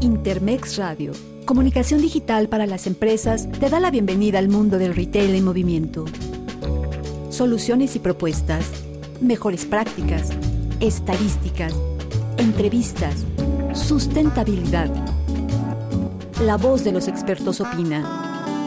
Intermex Radio, comunicación digital para las empresas, te da la bienvenida al mundo del retail en movimiento. Soluciones y propuestas, mejores prácticas, estadísticas, entrevistas, sustentabilidad. La voz de los expertos opina.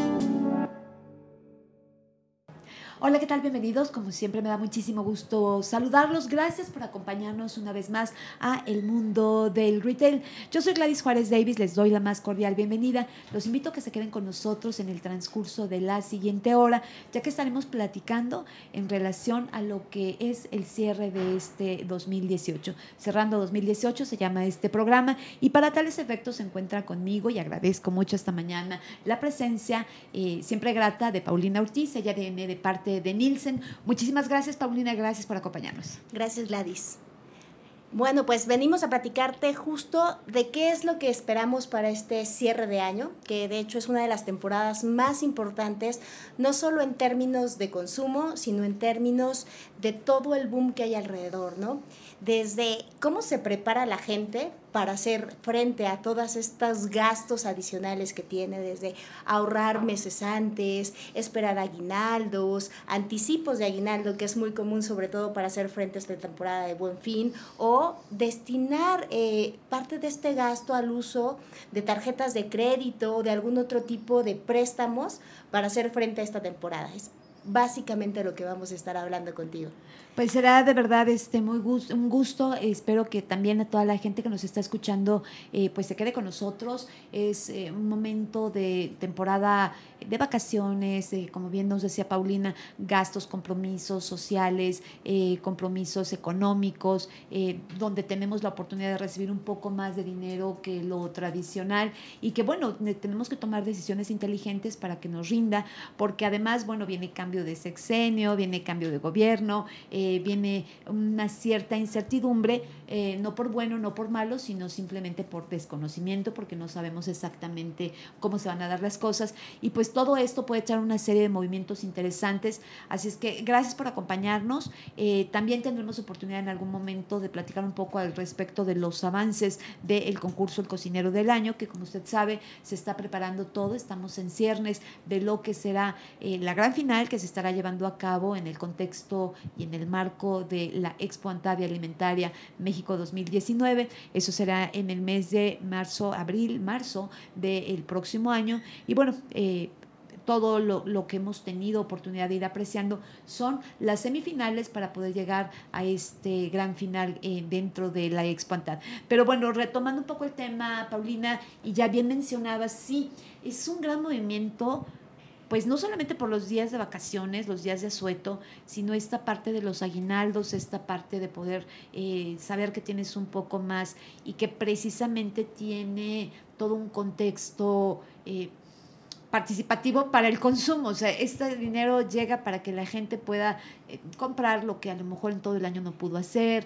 Hola, ¿qué tal? Bienvenidos. Como siempre me da muchísimo gusto saludarlos. Gracias por acompañarnos una vez más a El Mundo del Retail. Yo soy Gladys Juárez Davis, les doy la más cordial bienvenida. Los invito a que se queden con nosotros en el transcurso de la siguiente hora, ya que estaremos platicando en relación a lo que es el cierre de este 2018. Cerrando 2018 se llama este programa, y para tales efectos se encuentra conmigo, y agradezco mucho esta mañana la presencia siempre grata de Paulina Ortiz. Ella viene de parte de Nielsen. Muchísimas gracias, Paulina, gracias por acompañarnos. Gracias, Gladys. Bueno, pues venimos a platicarte justo de qué es lo que esperamos para este cierre de año, que de hecho es una de las temporadas más importantes, no solo en términos de consumo, sino en términos de todo el boom que hay alrededor, ¿no? Desde cómo se prepara la gente para hacer frente a todos estos gastos adicionales que tiene, desde ahorrar meses antes, esperar aguinaldos, anticipos de aguinaldo, que es muy común sobre todo para hacer frente a esta temporada de Buen Fin, o destinar parte de este gasto al uso de tarjetas de crédito o de algún otro tipo de préstamos para hacer frente a esta temporada. Es básicamente lo que vamos a estar hablando contigo. Pues será de verdad un gusto. Espero que también a toda la gente que nos está escuchando pues se quede con nosotros. Es un momento de temporada de vacaciones, como bien nos decía Paulina, gastos, compromisos sociales, compromisos económicos, donde tenemos la oportunidad de recibir un poco más de dinero que lo tradicional, y que bueno, tenemos que tomar decisiones inteligentes para que nos rinda, porque además, bueno, viene cambio de sexenio, viene cambio de gobierno, viene una cierta incertidumbre, no por bueno, no por malo, sino simplemente por desconocimiento, porque no sabemos exactamente cómo se van a dar las cosas, y pues todo esto puede echar una serie de movimientos interesantes. Así es que gracias por acompañarnos. También tendremos oportunidad en algún momento de platicar un poco al respecto de los avances del concurso El Cocinero del Año, que como usted sabe se está preparando todo, estamos en ciernes de lo que será la gran final, que se estará llevando a cabo en el contexto y en el marco de la Expo Antavia Alimentaria México 2019. Eso será en el mes de marzo del próximo año. Y bueno, todo lo que hemos tenido oportunidad de ir apreciando son las semifinales para poder llegar a este gran final dentro de la Expo Antavia. Pero bueno, retomando un poco el tema, Paulina, y ya bien mencionabas, sí, es un gran movimiento, pues no solamente por los días de vacaciones, los días de asueto, sino esta parte de los aguinaldos, esta parte de poder saber que tienes un poco más, y que precisamente tiene todo un contexto participativo para el consumo. O sea, este dinero llega para que la gente pueda comprar lo que a lo mejor en todo el año no pudo hacer.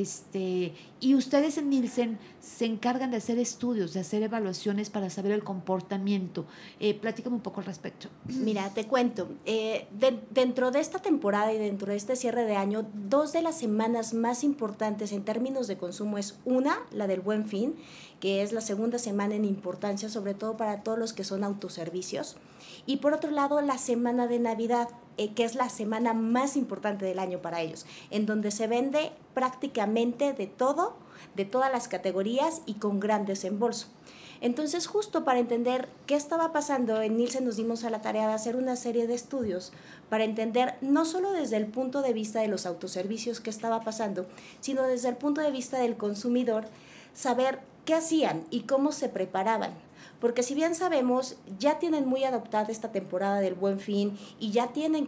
Y ustedes en Nielsen se encargan de hacer estudios, de hacer evaluaciones para saber el comportamiento. Platícame un poco al respecto. Mira, te cuento. Dentro de esta temporada y dentro de este cierre de año, 2 de las semanas más importantes en términos de consumo es una, la del Buen Fin, que es la segunda semana en importancia, sobre todo para todos los que son autoservicios. Y por otro lado, la semana de Navidad, que es la semana más importante del año para ellos, en donde se vende prácticamente de todo, de todas las categorías y con gran desembolso. Entonces, justo para entender qué estaba pasando, en Nielsen nos dimos a la tarea de hacer una serie de estudios para entender no solo desde el punto de vista de los autoservicios qué estaba pasando, sino desde el punto de vista del consumidor, saber qué hacían y cómo se preparaban. Porque si bien sabemos, ya tienen muy adoptada esta temporada del Buen Fin y ya tienen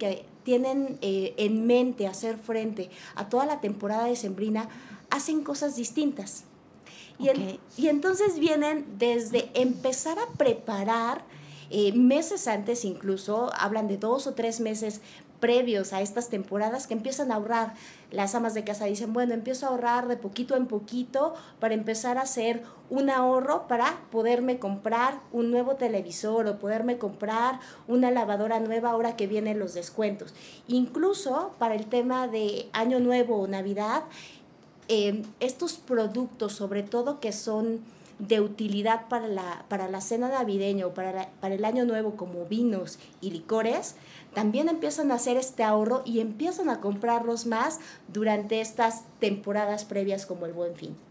en mente hacer frente a toda la temporada decembrina, hacen cosas distintas. Okay. Y entonces vienen desde empezar a preparar meses antes, incluso hablan de 2 o 3 meses previos a estas temporadas, que empiezan a ahorrar. Las amas de casa dicen, bueno, empiezo a ahorrar de poquito en poquito para empezar a hacer un ahorro para poderme comprar un nuevo televisor o poderme comprar una lavadora nueva ahora que vienen los descuentos. Incluso para el tema de Año Nuevo o Navidad, estos productos, sobre todo que son de utilidad para la cena navideña o para el año nuevo, como vinos y licores, también empiezan a hacer este ahorro y empiezan a comprarlos más durante estas temporadas previas como el Buen Fin.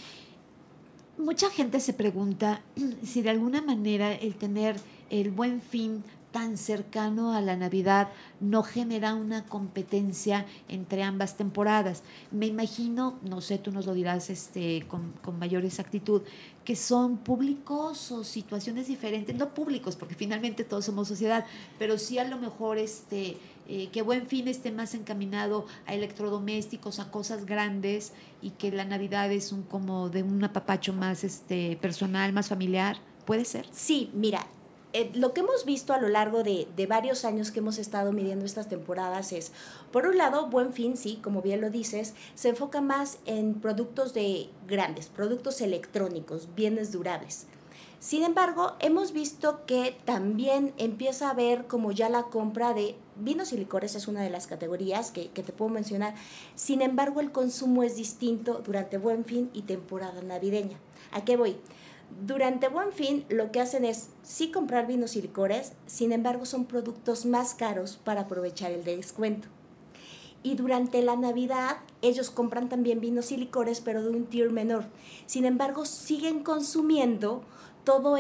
Mucha gente se pregunta si de alguna manera el tener el Buen Fin tan cercano a la Navidad no genera una competencia entre ambas temporadas. Me imagino, no sé, tú nos lo dirás con mayor exactitud, que son públicos o situaciones diferentes, no públicos, porque finalmente todos somos sociedad, pero sí a lo mejor que Buen Fin esté más encaminado a electrodomésticos, a cosas grandes, y que la Navidad es como de un apapacho más personal, más familiar. ¿Puede ser? Sí, mira, lo que hemos visto a lo largo de varios años que hemos estado midiendo estas temporadas es, por un lado, Buen Fin, sí, como bien lo dices, se enfoca más en productos de grandes, productos electrónicos, bienes durables. Sin embargo, hemos visto que también empieza a haber como ya la compra de vinos y licores, es una de las categorías que te puedo mencionar. Sin embargo, el consumo es distinto durante Buen Fin y temporada navideña. ¿A qué voy? Durante Buen Fin lo que hacen es sí comprar vinos y licores, sin embargo son productos más caros para aprovechar el descuento. Y durante la Navidad ellos compran también vinos y licores, pero de un tier menor. Sin embargo, siguen consumiendo todo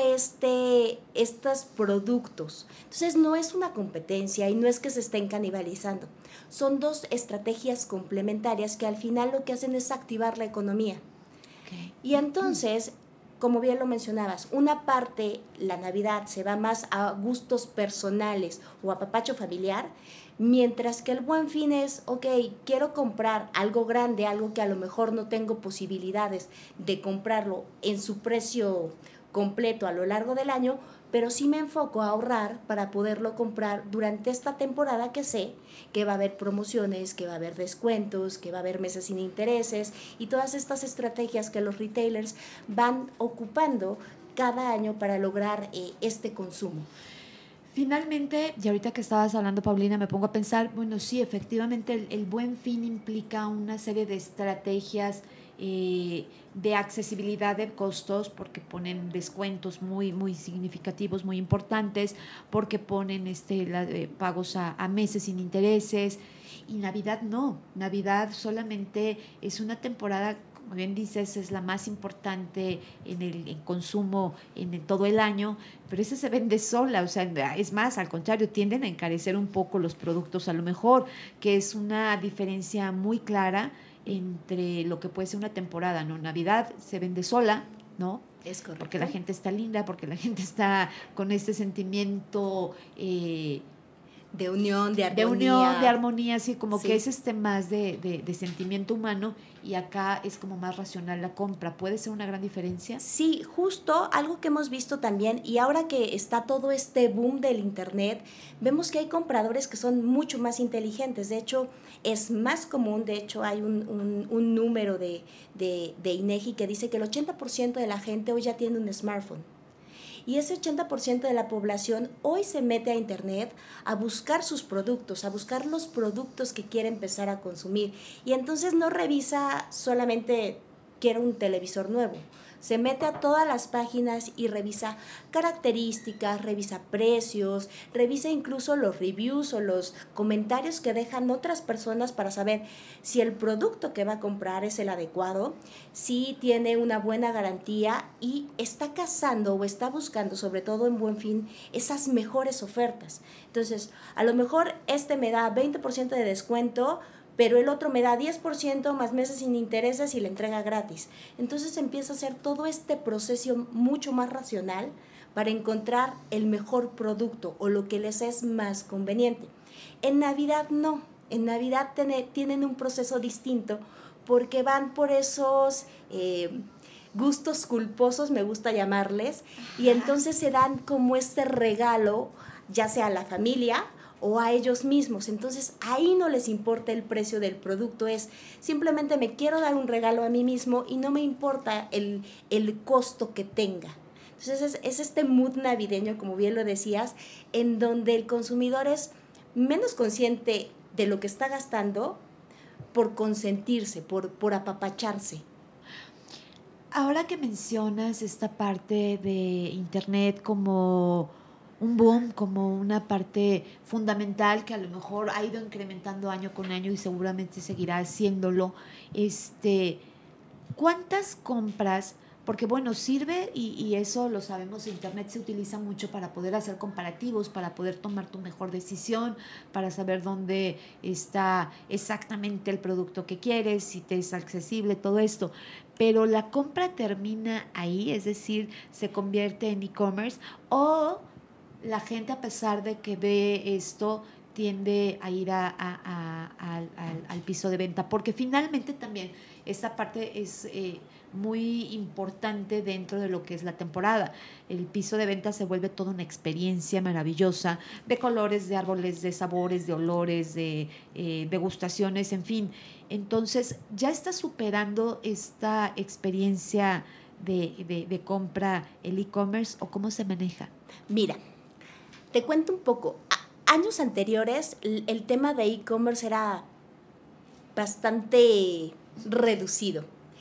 estos productos. Entonces no es una competencia y no es que se estén canibalizando. Son dos estrategias complementarias que al final lo que hacen es activar la economía. Okay. Y entonces, como bien lo mencionabas, una parte, la Navidad, se va más a gustos personales o a papacho familiar, mientras que el Buen Fin es, ok, quiero comprar algo grande, algo que a lo mejor no tengo posibilidades de comprarlo en su precio completo a lo largo del año, pero sí me enfoco a ahorrar para poderlo comprar durante esta temporada que sé que va a haber promociones, que va a haber descuentos, que va a haber meses sin intereses y todas estas estrategias que los retailers van ocupando cada año para lograr este consumo. Finalmente, y ahorita que estabas hablando, Paulina, me pongo a pensar, bueno, sí, efectivamente el Buen Fin implica una serie de estrategias de accesibilidad de costos, porque ponen descuentos muy, muy significativos, muy importantes, porque ponen pagos a meses sin intereses, y Navidad no. Navidad solamente es una temporada, como bien dices, es la más importante en consumo en todo el año, pero esa se vende sola, o sea, es más, al contrario, tienden a encarecer un poco los productos a lo mejor, que es una diferencia muy clara entre lo que puede ser una temporada, ¿no? Navidad se vende sola, ¿no? Es correcto. Porque la gente está linda, porque la gente está con este sentimiento de unión, de armonía. De unión, de armonía, así como sí. Que es más de sentimiento humano, y acá es como más racional la compra. ¿Puede ser una gran diferencia? Sí, justo algo que hemos visto también, y ahora que está todo este boom del internet, vemos que hay compradores que son mucho más inteligentes. De hecho, es más común, de hecho hay un número de INEGI que dice que el 80% de la gente hoy ya tiene un smartphone. Y ese 80% de la población hoy se mete a internet a buscar sus productos, a buscar los productos que quiere empezar a consumir. Y entonces no revisa solamente quiero un televisor nuevo. Se mete a todas las páginas y revisa características, revisa precios, revisa incluso los reviews o los comentarios que dejan otras personas para saber si el producto que va a comprar es el adecuado, si tiene una buena garantía y está cazando o está buscando, sobre todo en Buen Fin, esas mejores ofertas. Entonces, a lo mejor me da 20% de descuento, pero el otro me da 10% más meses sin intereses y la entrega gratis. Entonces empieza a hacer todo este proceso mucho más racional para encontrar el mejor producto o lo que les es más conveniente. En Navidad no, en Navidad tienen un proceso distinto porque van por esos gustos culposos, me gusta llamarles, y entonces se dan como este regalo, ya sea a la familia o a ellos mismos. Entonces ahí no les importa el precio del producto, es simplemente me quiero dar un regalo a mí mismo y no me importa el costo que tenga. Entonces es este mood navideño, como bien lo decías, en donde el consumidor es menos consciente de lo que está gastando por consentirse, por apapacharse. Ahora que mencionas esta parte de Internet como un boom, como una parte fundamental que a lo mejor ha ido incrementando año con año y seguramente seguirá haciéndolo, este, ¿cuántas compras? Porque bueno, sirve y eso lo sabemos, Internet se utiliza mucho para poder hacer comparativos, para poder tomar tu mejor decisión, para saber dónde está exactamente el producto que quieres, si te es accesible, todo esto. Pero la compra termina ahí, es decir, se convierte en e-commerce o la gente a pesar de que ve esto tiende a ir al piso de venta, porque finalmente también esta parte es muy importante dentro de lo que es la temporada. El piso de venta se vuelve toda una experiencia maravillosa de colores, de árboles, de sabores, de olores, de degustaciones, en fin. Entonces, ¿ya está superando esta experiencia de compra el e-commerce o cómo se maneja? Mira, te cuento un poco. Años anteriores, el tema de e-commerce era bastante reducido.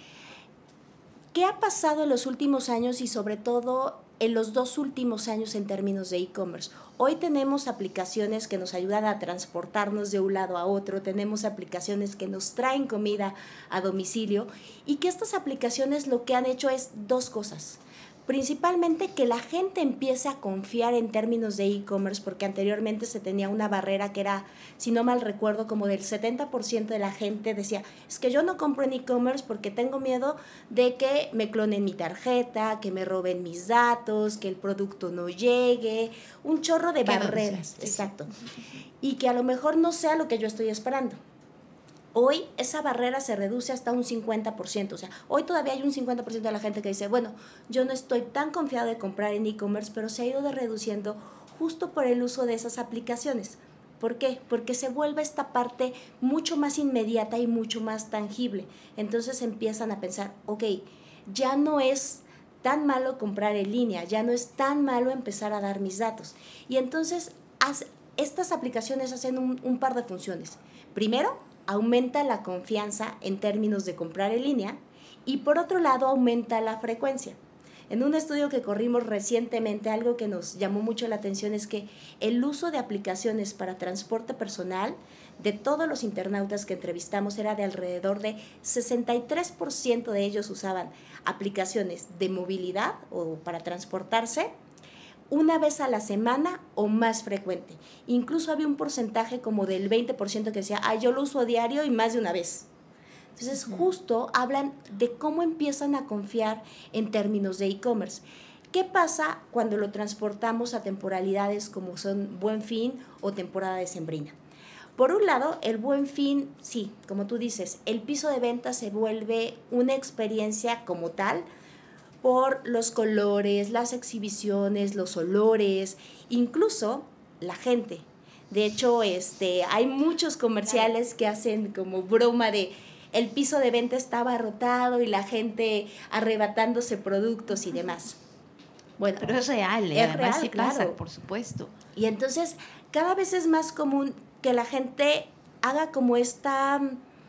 ¿Qué ha pasado en los últimos años y sobre todo en los 2 últimos años en términos de e-commerce? Hoy tenemos aplicaciones que nos ayudan a transportarnos de un lado a otro, tenemos aplicaciones que nos traen comida a domicilio y que estas aplicaciones lo que han hecho es 2 cosas. Principalmente que la gente empiece a confiar en términos de e-commerce, porque anteriormente se tenía una barrera que era, si no mal recuerdo, como del 70% de la gente decía, es que yo no compro en e-commerce porque tengo miedo de que me clonen mi tarjeta, que me roben mis datos, que el producto no llegue, un chorro de barreras, exacto, y que a lo mejor no sea lo que yo estoy esperando. Hoy esa barrera se reduce hasta un 50%, o sea, hoy todavía hay un 50% de la gente que dice, bueno, yo no estoy tan confiado de comprar en e-commerce, pero se ha ido reduciendo justo por el uso de esas aplicaciones. ¿Por qué? Porque se vuelve esta parte mucho más inmediata y mucho más tangible. Entonces empiezan a pensar, ok, ya no es tan malo comprar en línea, ya no es tan malo empezar a dar mis datos. Y entonces estas aplicaciones hacen un par de funciones. Primero, aumenta la confianza en términos de comprar en línea y por otro lado aumenta la frecuencia. En un estudio que corrimos recientemente, algo que nos llamó mucho la atención es que el uso de aplicaciones para transporte personal de todos los internautas que entrevistamos era de alrededor de 63% de ellos usaban aplicaciones de movilidad o para transportarse una vez a la semana o más frecuente. Incluso había un porcentaje como del 20% que decía, yo lo uso diario y más de una vez. Entonces, justo hablan de cómo empiezan a confiar en términos de e-commerce. ¿Qué pasa cuando lo transportamos a temporalidades como son Buen Fin o temporada decembrina? Por un lado, el Buen Fin, sí, como tú dices, el piso de venta se vuelve una experiencia como tal, por los colores, las exhibiciones, los olores, incluso la gente. De hecho, hay muchos comerciales que hacen como broma de el piso de venta estaba abarrotado y la gente arrebatándose productos y demás. Bueno, pero es real, es además real, sí claro. pasa, por supuesto. Y entonces cada vez es más común que la gente haga como esta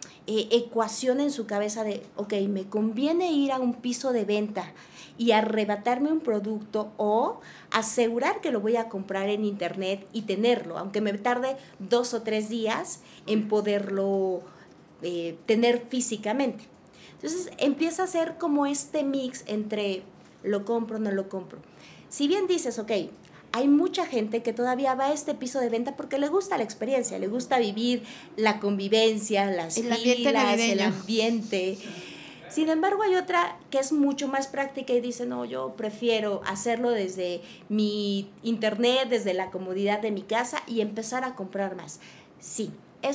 ecuación en su cabeza de, ok, me conviene ir a un piso de venta y arrebatarme un producto o asegurar que lo voy a comprar en internet y tenerlo, aunque me tarde 2 o 3 días en poderlo tener físicamente. Entonces empieza a ser como este mix entre lo compro, no lo compro. Si bien dices, ok, hay mucha gente que todavía va a este piso de venta porque le gusta la experiencia, le gusta vivir la convivencia, las filas, el ambiente. Sin embargo, hay otra que es mucho más práctica y dice, no, yo prefiero hacerlo desde mi internet, desde la comodidad de mi casa y empezar a comprar más. Sí,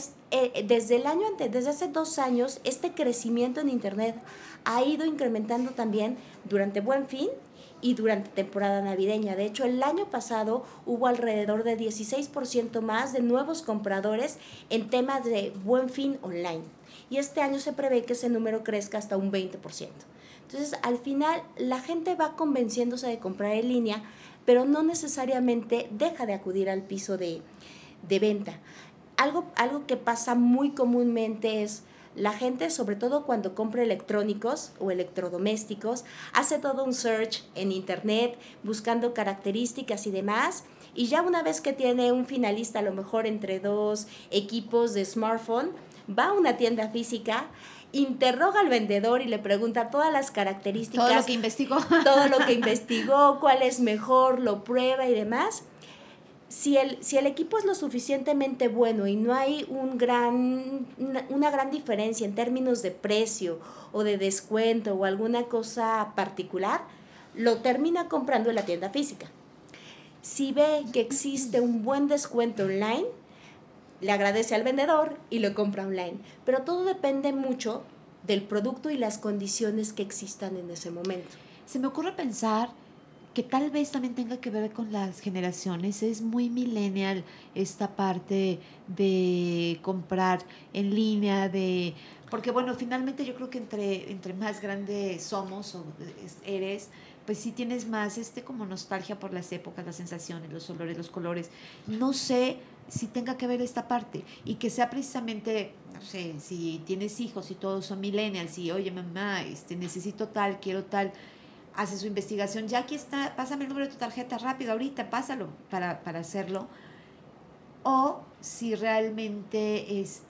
desde hace 2 años, este crecimiento en internet ha ido incrementando también durante Buen Fin y durante temporada navideña. De hecho, el año pasado hubo alrededor de 16% más de nuevos compradores en temas de Buen Fin online. Y este año se prevé que ese número crezca hasta un 20%. Entonces, al final, la gente va convenciéndose de comprar en línea, pero no necesariamente deja de acudir al piso de venta. Algo que pasa muy comúnmente es La gente, sobre todo cuando compra electrónicos o electrodomésticos, hace todo un search en internet buscando características y demás, y ya una vez que tiene un finalista, a lo mejor entre dos equipos de smartphone, va a una tienda física, interroga al vendedor y le pregunta todas las características. Todo lo que investigó. Todo lo que investigó, cuál es mejor, lo prueba y demás. Si el equipo es lo suficientemente bueno y no hay una gran diferencia en términos de precio o de descuento o alguna cosa particular, lo termina comprando en la tienda física. Si ve que existe un buen descuento online, le agradece al vendedor y lo compra online. Pero todo depende mucho del producto y las condiciones que existan en ese momento. Se me ocurre pensar que tal vez también tenga que ver con las generaciones. Es muy millennial esta parte de comprar en línea, porque bueno, finalmente yo creo que entre más grande somos o eres, pues sí tienes más como nostalgia por las épocas, las sensaciones, los olores, los colores. No sé si tenga que ver esta parte y que sea precisamente, no sé, si tienes hijos y todos son millennials y oye mamá, necesito tal, quiero tal, hace su investigación, ya aquí está, pásame el número de tu tarjeta rápido, ahorita pásalo para hacerlo, o si realmente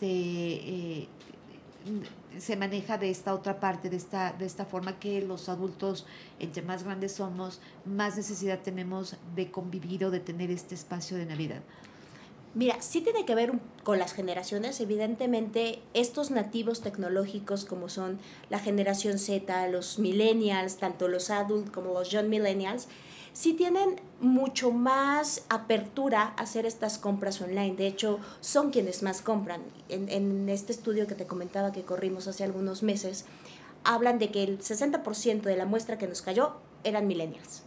se maneja de esta otra parte, de esta forma que los adultos, entre más grandes somos, más necesidad tenemos de convivir o de tener este espacio de Navidad. Mira, sí tiene que ver con las generaciones. Evidentemente, estos nativos tecnológicos como son la generación Z, los millennials, tanto los adults como los young millennials, sí tienen mucho más apertura a hacer estas compras online. De hecho, son quienes más compran. En este estudio que te comentaba que corrimos hace algunos meses, hablan de que el 60% de la muestra que nos cayó eran millennials.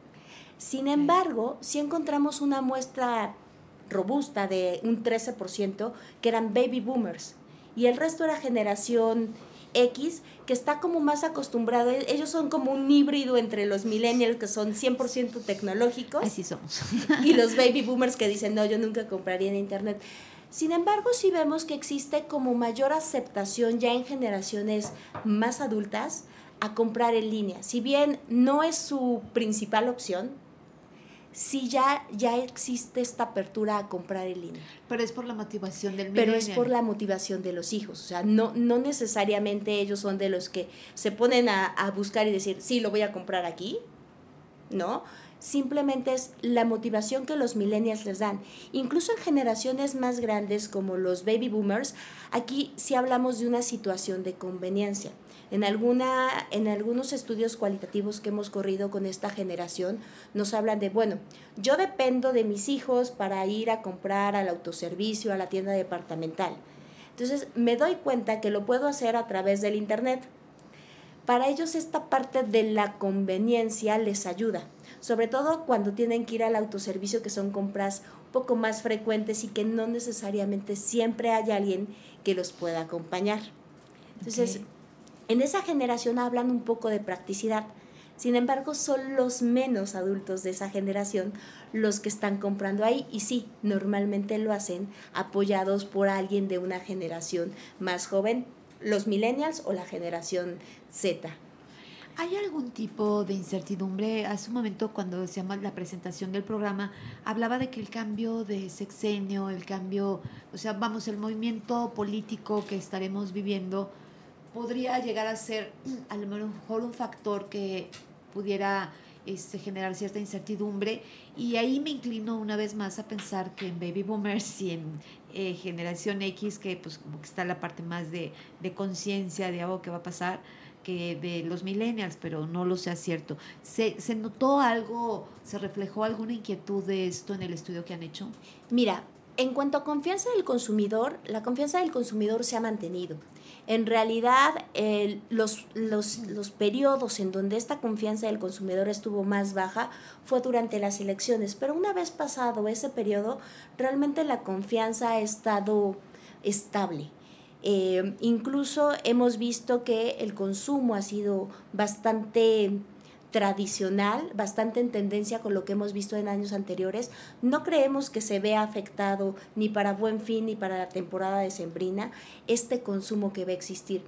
Sin embargo, sí encontramos una muestra robusta de un 13% que eran baby boomers y el resto era generación X, que está como más acostumbrado. Ellos son como un híbrido entre los millennials, que son 100% tecnológicos, así somos, y los baby boomers que dicen no, yo nunca compraría en internet. Sin embargo, sí vemos que existe como mayor aceptación ya en generaciones más adultas a comprar en línea. Si bien no es su principal opción, sí ya existe esta apertura a comprar en línea. Pero es por la motivación del millennial. Pero es por la motivación de los hijos. O sea, no necesariamente ellos son de los que se ponen a buscar y decir, sí, lo voy a comprar aquí, ¿no? Simplemente es la motivación que los millennials les dan. Incluso en generaciones más grandes como los baby boomers, aquí sí hablamos de una situación de conveniencia. En algunos estudios cualitativos que hemos corrido con esta generación, nos hablan de, bueno, yo dependo de mis hijos para ir a comprar al autoservicio, a la tienda departamental. Entonces, me doy cuenta que lo puedo hacer a través del internet. Para ellos esta parte de la conveniencia les ayuda, sobre todo cuando tienen que ir al autoservicio, que son compras un poco más frecuentes y que no necesariamente siempre hay alguien que los pueda acompañar. Entonces, okay, en esa generación hablan un poco de practicidad. Sin embargo, son los menos adultos de esa generación los que están comprando ahí, y sí, normalmente lo hacen apoyados por alguien de una generación más joven, los millennials o la generación Z. ¿Hay algún tipo de incertidumbre? Hace un momento, cuando hacíamos la presentación del programa, hablaba de que el cambio de sexenio, el movimiento político que estaremos viviendo podría llegar a ser a lo mejor un factor que pudiera generar cierta incertidumbre, y ahí me inclino una vez más a pensar que en baby boomers y en generación X, que pues como que está la parte más de conciencia de algo que va a pasar, que de los millennials, pero no lo sea cierto. ¿Se notó algo, se reflejó alguna inquietud de esto en el estudio que han hecho? Mira, en cuanto a confianza del consumidor, la confianza del consumidor se ha mantenido. En realidad, los periodos en donde esta confianza del consumidor estuvo más baja fue durante las elecciones, pero una vez pasado ese periodo, realmente la confianza ha estado estable. Incluso hemos visto que el consumo ha sido bastante tradicional, bastante en tendencia con lo que hemos visto en años anteriores. No creemos que se vea afectado ni para Buen Fin ni para la temporada decembrina este consumo que va a existir.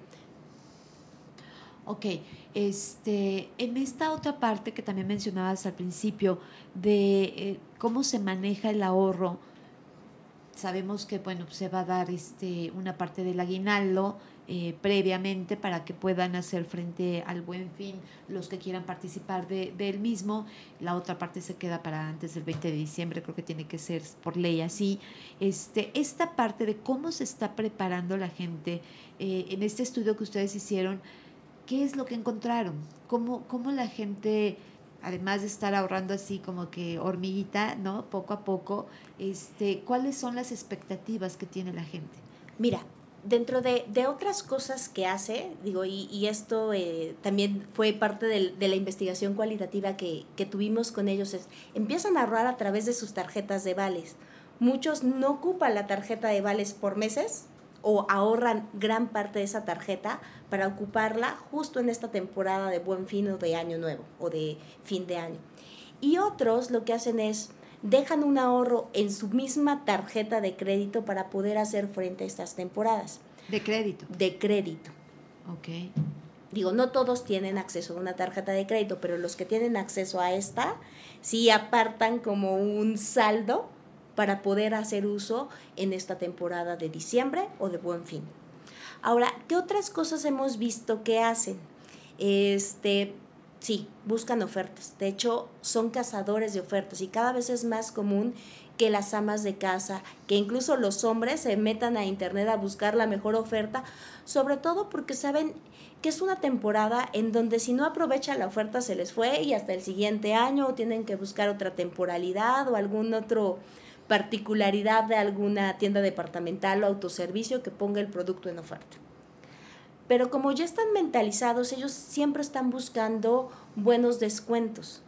Ok, en esta otra parte que también mencionabas al principio de cómo se maneja el ahorro, sabemos que bueno, se va a dar una parte del aguinaldo previamente para que puedan hacer frente al Buen Fin los que quieran participar del mismo. La otra parte se queda para antes del 20 de diciembre, creo que tiene que ser por ley así. Esta parte de cómo se está preparando la gente en este estudio que ustedes hicieron, ¿qué es lo que encontraron? ¿Cómo la gente, además de estar ahorrando así como que hormiguita, ¿no? Poco a poco, ¿cuáles son las expectativas que tiene la gente? Mira, dentro de otras cosas que hace, digo, y esto también fue parte de la investigación cualitativa que tuvimos con ellos, empiezan a ahorrar a través de sus tarjetas de vales. Muchos no ocupan la tarjeta de vales por meses o ahorran gran parte de esa tarjeta para ocuparla justo en esta temporada de Buen Fin o de Año Nuevo o de fin de año. Y otros lo que hacen es dejan un ahorro en su misma tarjeta de crédito para poder hacer frente a estas temporadas. ¿De crédito? De crédito. Ok. Digo, no todos tienen acceso a una tarjeta de crédito, pero los que tienen acceso a esta, sí apartan como un saldo para poder hacer uso en esta temporada de diciembre o de Buen Fin. Ahora, ¿qué otras cosas hemos visto que hacen? Sí, buscan ofertas. De hecho, son cazadores de ofertas y cada vez es más común que las amas de casa, que incluso los hombres se metan a internet a buscar la mejor oferta, sobre todo porque saben que es una temporada en donde si no aprovechan la oferta se les fue y hasta el siguiente año o tienen que buscar otra temporalidad o algún otro particularidad de alguna tienda departamental o autoservicio que ponga el producto en oferta. Pero como ya están mentalizados, ellos siempre están buscando buenos descuentos.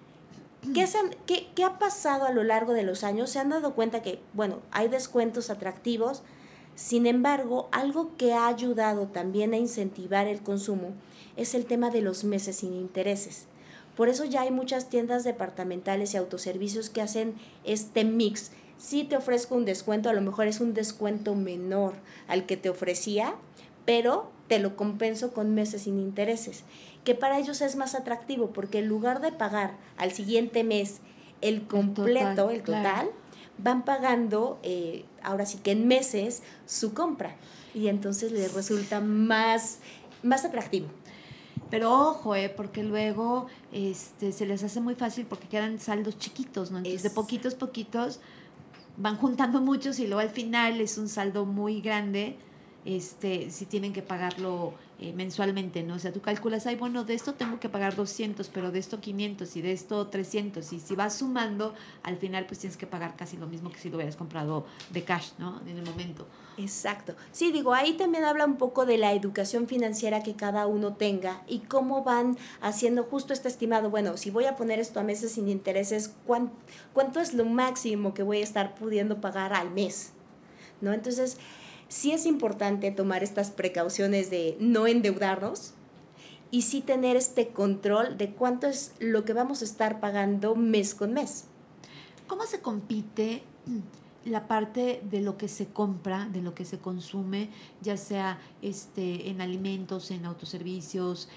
¿Qué ha pasado a lo largo de los años? Se han dado cuenta que, bueno, hay descuentos atractivos. Sin embargo, algo que ha ayudado también a incentivar el consumo es el tema de los meses sin intereses. Por eso ya hay muchas tiendas departamentales y autoservicios que hacen este mix. Si te ofrezco un descuento, a lo mejor es un descuento menor al que te ofrecía, pero te lo compenso con meses sin intereses, que para ellos es más atractivo porque en lugar de pagar al siguiente mes el completo, el total, claro, van pagando ahora sí que en meses su compra y entonces les resulta más atractivo. Pero ojo, porque luego se les hace muy fácil porque quedan saldos chiquitos, ¿no? Entonces de poquitos van juntando muchos y luego al final es un saldo muy grande. Si tienen que pagarlo mensualmente, ¿no? O sea, tú calculas, ay, bueno, de esto tengo que pagar 200, pero de esto 500 y de esto 300. Y si vas sumando, al final pues tienes que pagar casi lo mismo que si lo hubieras comprado de cash, ¿no? En el momento. Exacto. Sí, digo, ahí también habla un poco de la educación financiera que cada uno tenga y cómo van haciendo justo este estimado. Bueno, si voy a poner esto a meses sin intereses, ¿cuánto es lo máximo que voy a estar pudiendo pagar al mes? ¿No? Entonces, sí es importante tomar estas precauciones de no endeudarnos y sí tener este control de cuánto es lo que vamos a estar pagando mes con mes. ¿Cómo se compite la parte de lo que se compra, de lo que se consume, ya sea en alimentos, en autoservicios,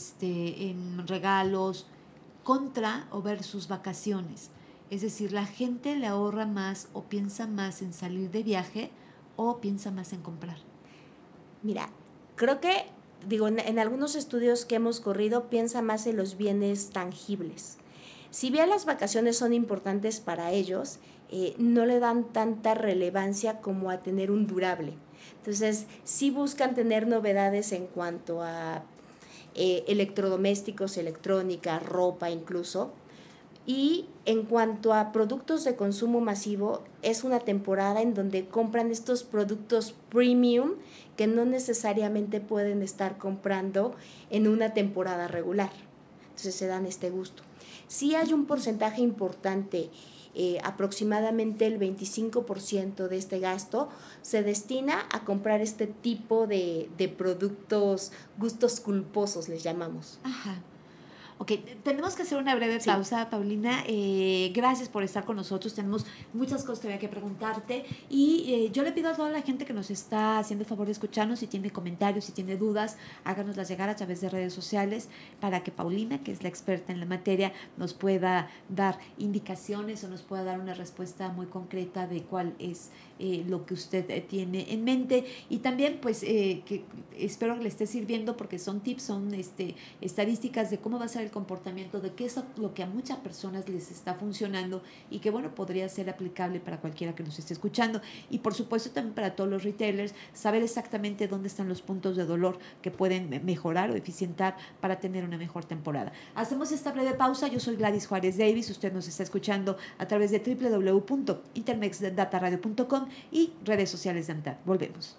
en regalos, contra o versus vacaciones? Es decir, ¿la gente le ahorra más o piensa más en salir de viaje o piensa más en comprar? Mira, creo que, digo, en algunos estudios que hemos corrido, piensa más en los bienes tangibles. Si bien las vacaciones son importantes para ellos, no le dan tanta relevancia como a tener un durable. Entonces, sí buscan tener novedades en cuanto a electrodomésticos, electrónica, ropa incluso. Y en cuanto a productos de consumo masivo, es una temporada en donde compran estos productos premium que no necesariamente pueden estar comprando en una temporada regular. Entonces se dan este gusto. Sí hay un porcentaje importante, aproximadamente el 25% de este gasto se destina a comprar este tipo de productos, gustos culposos les llamamos. Ajá. Ok, tenemos que hacer una breve pausa, Paulina. Gracias por estar con nosotros. Tenemos muchas cosas todavía que preguntarte. Y yo le pido a toda la gente que nos está haciendo el favor de escucharnos, si tiene comentarios, si tiene dudas, háganoslas llegar a través de redes sociales para que Paulina, que es la experta en la materia, nos pueda dar indicaciones o nos pueda dar una respuesta muy concreta de cuál es lo que usted tiene en mente. Y también, pues, que espero que le esté sirviendo porque son tips, son estadísticas de cómo va a ser el comportamiento, de qué es lo que a muchas personas les está funcionando y que, bueno, podría ser aplicable para cualquiera que nos esté escuchando. Y, por supuesto, también para todos los retailers, saber exactamente dónde están los puntos de dolor que pueden mejorar o eficientar para tener una mejor temporada. Hacemos esta breve pausa. Yo soy Gladys Juárez Davis. Usted nos está escuchando a través de www.intermexdataradio.com y redes sociales de ANTAD. Volvemos.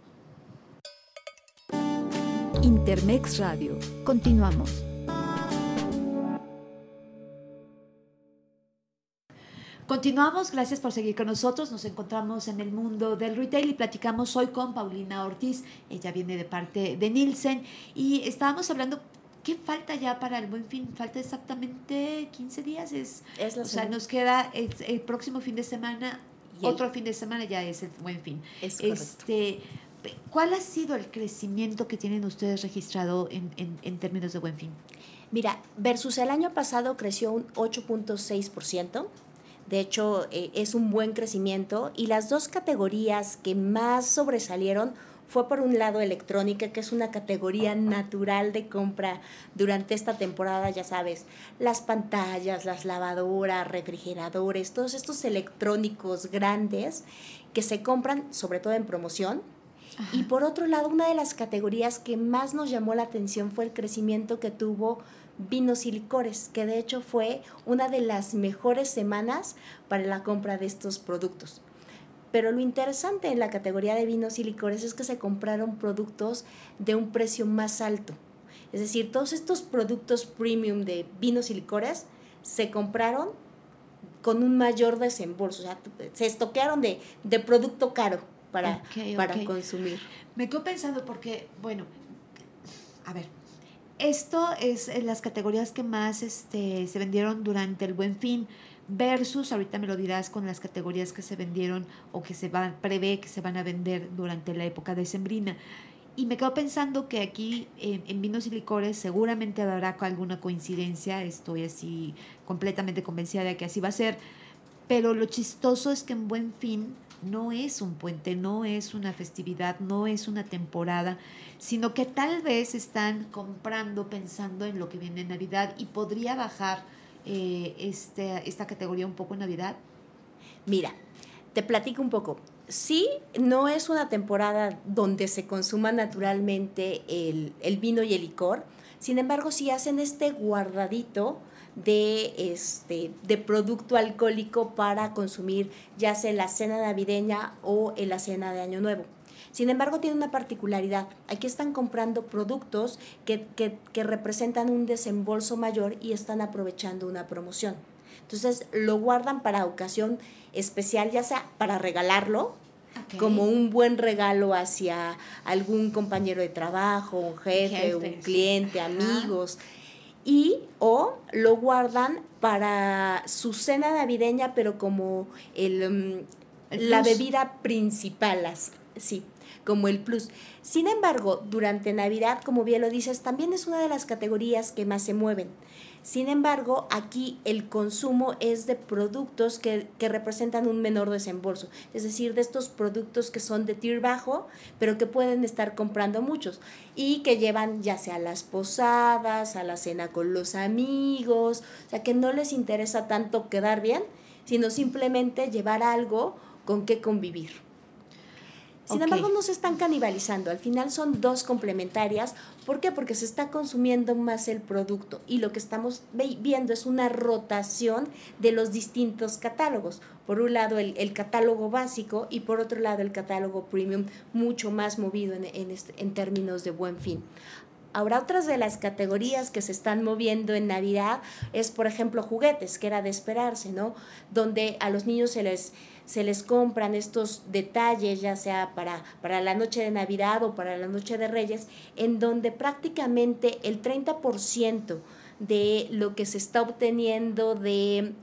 Intermex Radio. Continuamos. Continuamos, gracias por seguir con nosotros. Nos encontramos en el mundo del retail y platicamos hoy con Paulina Ortiz. Ella viene de parte de Nielsen y estábamos hablando. ¿Qué falta ya para el Buen Fin? Falta exactamente 15 días. O sea, nos queda el próximo fin de semana, otro fin de semana ya es el Buen Fin. Es correcto. ¿Cuál ha sido el crecimiento que tienen ustedes registrado en términos de Buen Fin? Mira, versus el año pasado creció un 8.6%. De hecho, es un buen crecimiento y las dos categorías que más sobresalieron fue por un lado electrónica, que es una categoría natural de compra durante esta temporada, ya sabes, las pantallas, las lavadoras, refrigeradores, todos estos electrónicos grandes que se compran sobre todo en promoción. Ajá. Y por otro lado, una de las categorías que más nos llamó la atención fue el crecimiento que tuvo vinos y licores, que de hecho fue una de las mejores semanas para la compra de estos productos. Pero lo interesante en la categoría de vinos y licores es que se compraron productos de un precio más alto. Es decir, todos estos productos premium de vinos y licores se compraron con un mayor desembolso. O sea, se estoquearon de producto caro para consumir. Me quedo pensando porque, bueno, a ver, esto es las categorías que más se vendieron durante el Buen Fin versus, ahorita me lo dirás, con las categorías que se vendieron o que prevé que se van a vender durante la época decembrina. Y me quedo pensando que aquí en vinos y licores seguramente habrá alguna coincidencia, estoy así completamente convencida de que así va a ser, pero lo chistoso es que en Buen Fin no es un puente, no es una festividad, no es una temporada, sino que tal vez están comprando pensando en lo que viene en Navidad y podría bajar esta categoría un poco en Navidad. Mira, te platico un poco. Sí, no es una temporada donde se consuma naturalmente el vino y el licor, sin embargo, sí hacen este guardadito de producto alcohólico para consumir ya sea en la cena navideña o en la cena de Año Nuevo. Sin embargo, tiene una particularidad. Aquí están comprando productos que representan un desembolso mayor y están aprovechando una promoción. Entonces, lo guardan para ocasión especial, ya sea para regalarlo, okay, como un buen regalo hacia algún compañero de trabajo, un jefe, un cliente, amigos. O lo guardan para su cena navideña, pero como la bebida principal, sí, como el plus. Sin embargo, durante Navidad, como bien lo dices, también es una de las categorías que más se mueven. Sin embargo, aquí el consumo es de productos que representan un menor desembolso, es decir, de estos productos que son de tier bajo, pero que pueden estar comprando muchos y que llevan ya sea a las posadas, a la cena con los amigos, o sea, que no les interesa tanto quedar bien, sino simplemente llevar algo con qué convivir. Sin embargo, no se están canibalizando. Al final son dos complementarias. ¿Por qué? Porque se está consumiendo más el producto y lo que estamos viendo es una rotación de los distintos catálogos. Por un lado, el catálogo básico y por otro lado, el catálogo premium, mucho más movido en términos de Buen Fin. Ahora, otras de las categorías que se están moviendo en Navidad es, por ejemplo, juguetes, que era de esperarse, ¿no? Donde a los niños se les compran estos detalles, ya sea para la noche de Navidad o para la noche de Reyes, en donde prácticamente el 30% de lo que se está obteniendo de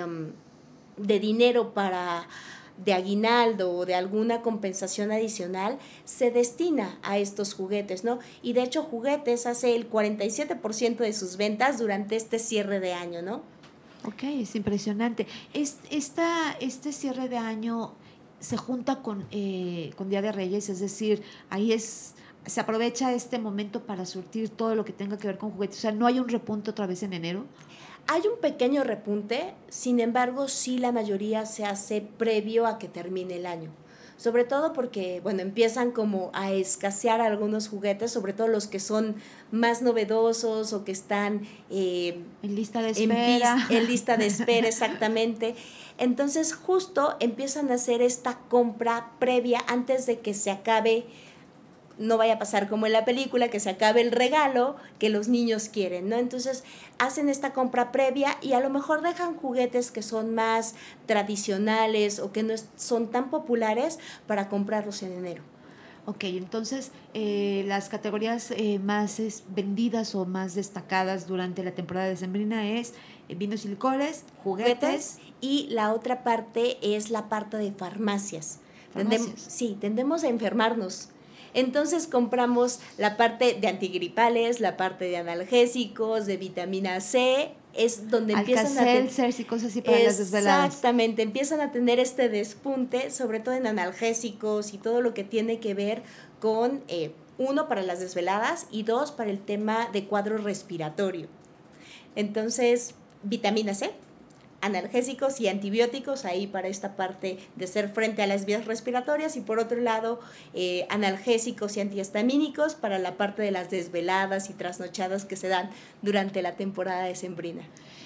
dinero de aguinaldo o de alguna compensación adicional, se destina a estos juguetes, ¿no? Y de hecho Juguetes hace el 47% de sus ventas durante este cierre de año, ¿no? Ok, es impresionante. Este cierre de año se junta con Día de Reyes, es decir, se aprovecha este momento para surtir todo lo que tenga que ver con juguetes. O sea, ¿no hay un repunte otra vez en enero? Hay un pequeño repunte, sin embargo, sí la mayoría se hace previo a que termine el año. Sobre todo porque, bueno, empiezan como a escasear algunos juguetes, sobre todo los que son más novedosos o que están en lista de espera. En lista de espera, exactamente. Entonces, justo empiezan a hacer esta compra previa antes de que se acabe. No vaya a pasar como en la película, que se acabe el regalo que los niños quieren, ¿no? Entonces hacen esta compra previa y a lo mejor dejan juguetes que son más tradicionales o que no son tan populares para comprarlos en enero. Ok, entonces las categorías más vendidas o más destacadas durante la temporada decembrina es vinos y licores, juguetes. Y la otra parte es la parte de farmacias. Tendemos a enfermarnos. Entonces compramos la parte de antigripales, la parte de analgésicos, de vitamina C, es donde empiezan a tener y cosas así para las desveladas. Exactamente, empiezan a tener este despunte, sobre todo en analgésicos y todo lo que tiene que ver con, uno, para las desveladas y dos, para el tema de cuadro respiratorio. Entonces, vitamina C, analgésicos y antibióticos ahí para esta parte de ser frente a las vías respiratorias y por otro lado analgésicos y antihistamínicos para la parte de las desveladas y trasnochadas que se dan durante la temporada decembrina.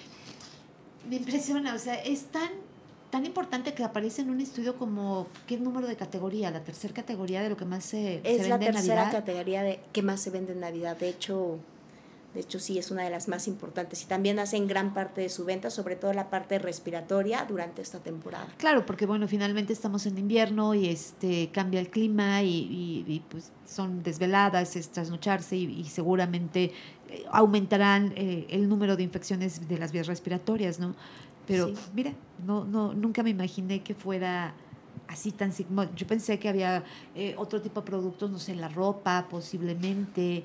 Me impresiona, o sea, es tan importante que aparece en un estudio como ¿qué número de categoría? La tercera categoría de lo que más se vende en Navidad. Es la tercera categoría que más se vende en Navidad. De hecho sí es una de las más importantes y también hacen gran parte de su venta, sobre todo la parte respiratoria durante esta temporada. Claro, porque bueno, finalmente estamos en invierno y cambia el clima y pues son desveladas, es trasnocharse y seguramente aumentarán el número de infecciones de las vías respiratorias, ¿no? Pero sí. Mira, nunca me imaginé que fuera así tan signo. Yo pensé que había otro tipo de productos, no sé, la ropa posiblemente,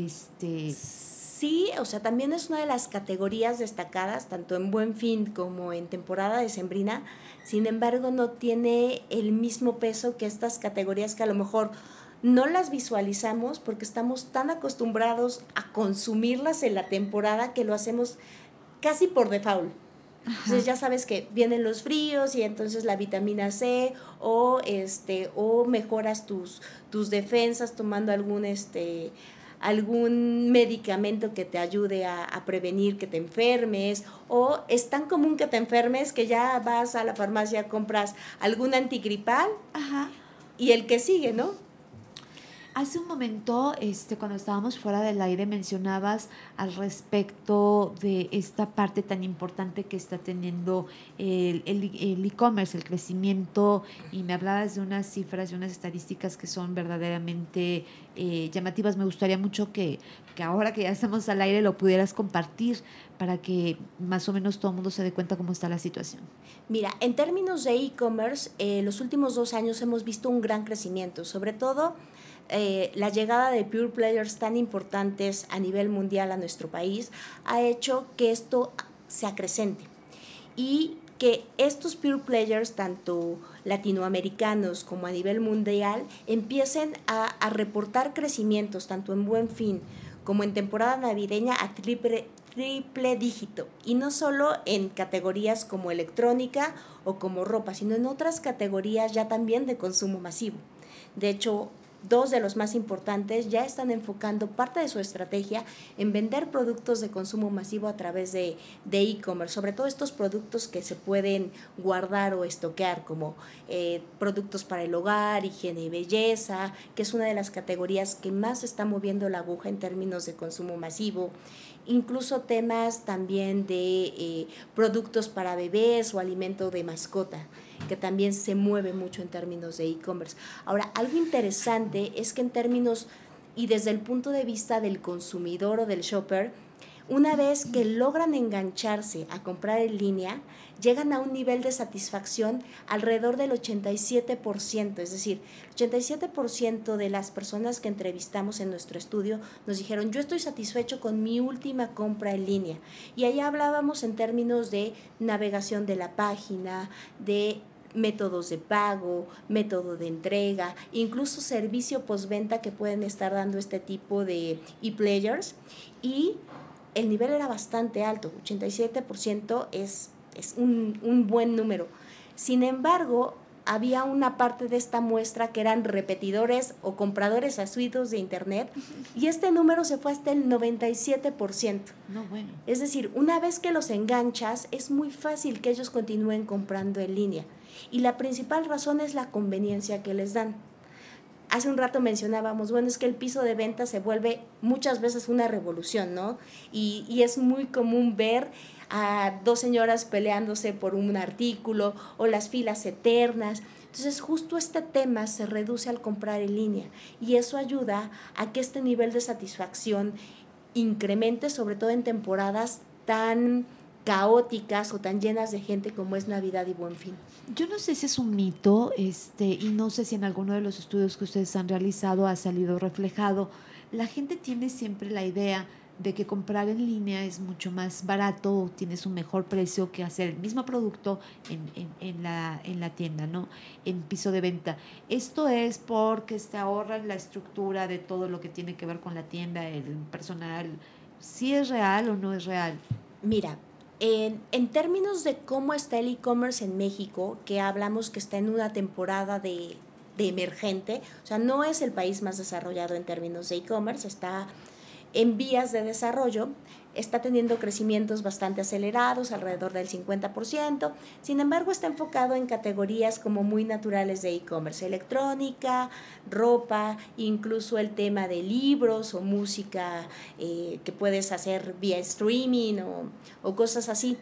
Sí, o sea, también es una de las categorías destacadas, tanto en Buen Fin como en temporada decembrina. Sin embargo, no tiene el mismo peso que estas categorías que a lo mejor no las visualizamos porque estamos tan acostumbrados a consumirlas en la temporada que lo hacemos casi por default. Ajá. Entonces ya sabes que vienen los fríos y entonces la vitamina C o mejoras tus defensas tomando algún medicamento que te ayude a prevenir que te enfermes, o es tan común que te enfermes que ya vas a la farmacia, compras algún antigripal. Ajá. Y el que sigue, ¿no? Hace un momento, cuando estábamos fuera del aire, mencionabas al respecto de esta parte tan importante que está teniendo el e-commerce, el crecimiento, y me hablabas de unas cifras y unas estadísticas que son verdaderamente llamativas. Me gustaría mucho que ahora que ya estamos al aire lo pudieras compartir para que más o menos todo el mundo se dé cuenta cómo está la situación. Mira, en términos de e-commerce, los últimos 2 años hemos visto un gran crecimiento, sobre todo la llegada de pure players tan importantes a nivel mundial a nuestro país ha hecho que esto se acrecente y que estos pure players, tanto latinoamericanos como a nivel mundial, empiecen a reportar crecimientos tanto en Buen Fin como en temporada navideña a triple dígito, y no solo en categorías como electrónica o como ropa, sino en otras categorías ya también de consumo masivo. De hecho, 2 de los más importantes ya están enfocando parte de su estrategia en vender productos de consumo masivo a través de e-commerce, sobre todo estos productos que se pueden guardar o estoquear, como productos para el hogar, higiene y belleza, que es una de las categorías que más está moviendo la aguja en términos de consumo masivo. Incluso temas también de productos para bebés o alimento de mascota, que también se mueve mucho en términos de e-commerce. Ahora, algo interesante es que en términos y desde el punto de vista del consumidor o del shopper, Una vez que logran engancharse a comprar en línea, llegan a un nivel de satisfacción alrededor del 87%, es decir, 87% de las personas que entrevistamos en nuestro estudio nos dijeron, yo estoy satisfecho con mi última compra en línea. Y ahí hablábamos en términos de navegación de la página, de métodos de pago, método de entrega, incluso servicio postventa que pueden estar dando este tipo de e-players, y el nivel era bastante alto, 87% es un buen número. Sin embargo, había una parte de esta muestra que eran repetidores o compradores asiduos de internet, y este número se fue hasta el 97%. No, bueno. Es decir, una vez que los enganchas, es muy fácil que ellos continúen comprando en línea. Y la principal razón es la conveniencia que les dan. Hace un rato mencionábamos, bueno, es que el piso de venta se vuelve muchas veces una revolución, ¿no? Y es muy común ver a dos señoras peleándose por un artículo o las filas eternas. Entonces, justo este tema se reduce al comprar en línea, y eso ayuda a que este nivel de satisfacción incremente, sobre todo en temporadas tan caóticas o tan llenas de gente como es Navidad y Buen Fin. Yo no sé si es un mito, y no sé si en alguno de los estudios que ustedes han realizado ha salido reflejado. La gente tiene siempre la idea de que comprar en línea es mucho más barato, tienes un mejor precio que hacer el mismo producto en la tienda, ¿no? En piso de venta. Esto es porque te ahorran la estructura de todo lo que tiene que ver con la tienda, el personal. ¿Sí es real o no es real? Mira, en términos de cómo está el e-commerce en México, que hablamos que está en una temporada de emergente, o sea, no es el país más desarrollado en términos de e-commerce, está en vías de desarrollo, está teniendo crecimientos bastante acelerados, alrededor del 50%, sin embargo está enfocado en categorías como muy naturales de e-commerce, electrónica, ropa, incluso el tema de libros o música que puedes hacer vía streaming o cosas así.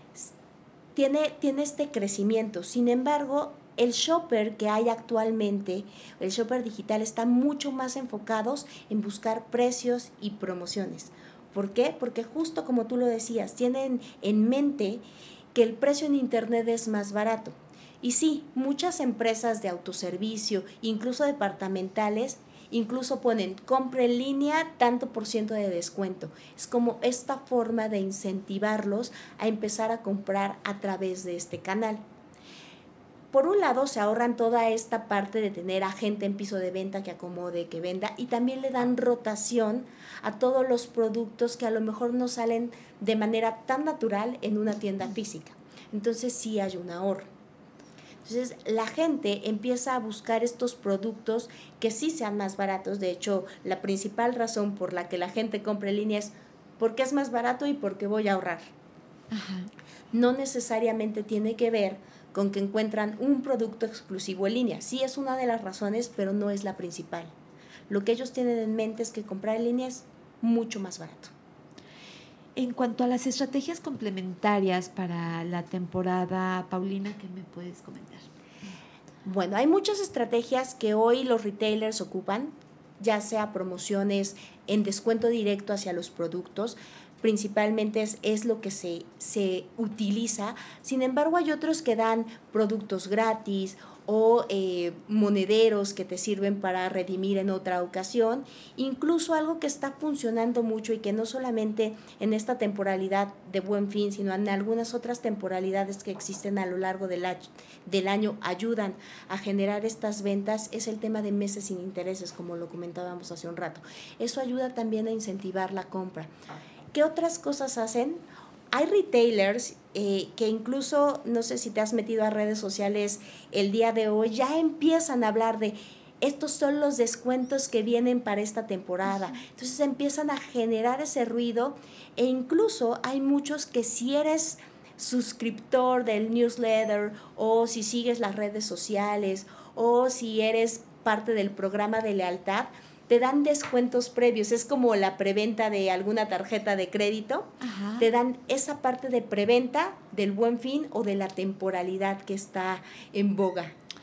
Tiene este crecimiento, sin embargo, el shopper que hay actualmente, el shopper digital, está mucho más enfocados en buscar precios y promociones. ¿Por qué? Porque justo como tú lo decías, tienen en mente que el precio en internet es más barato. Y sí, muchas empresas de autoservicio, incluso departamentales, incluso ponen compra en línea tanto % de descuento. Es como esta forma de incentivarlos a empezar a comprar a través de este canal. Por un lado, se ahorran toda esta parte de tener a gente en piso de venta que acomode, que venda, y también le dan rotación a todos los productos que a lo mejor no salen de manera tan natural en una tienda física. Entonces sí hay un ahorro. Entonces la gente empieza a buscar estos productos que sí sean más baratos. De hecho, la principal razón por la que la gente compra en línea es porque es más barato y porque voy a ahorrar. Ajá. No necesariamente tiene que ver con que encuentran un producto exclusivo en línea. Sí es una de las razones, pero no es la principal. Lo que ellos tienen en mente es que comprar en línea es mucho más barato. En cuanto a las estrategias complementarias para la temporada, Paulina, ¿qué me puedes comentar? Bueno, hay muchas estrategias que hoy los retailers ocupan, ya sea promociones en descuento directo hacia los productos, principalmente es lo que se utiliza. Sin embargo, hay otros que dan productos gratis o monederos que te sirven para redimir en otra ocasión. Incluso algo que está funcionando mucho y que no solamente en esta temporalidad de Buen Fin, sino en algunas otras temporalidades que existen a lo largo del año ayudan a generar estas ventas, es el tema de meses sin intereses, como lo comentábamos hace un rato. Eso ayuda también a incentivar la compra. ¿Qué otras cosas hacen? Hay retailers que incluso, no sé si te has metido a redes sociales el día de hoy, ya empiezan a hablar de estos son los descuentos que vienen para esta temporada. Entonces empiezan a generar ese ruido, e incluso hay muchos que si eres suscriptor del newsletter o si sigues las redes sociales o si eres parte del programa de lealtad, te dan descuentos previos, es como la preventa de alguna tarjeta de crédito. Ajá. Te dan esa parte de preventa del Buen Fin o de la temporalidad que está en boga.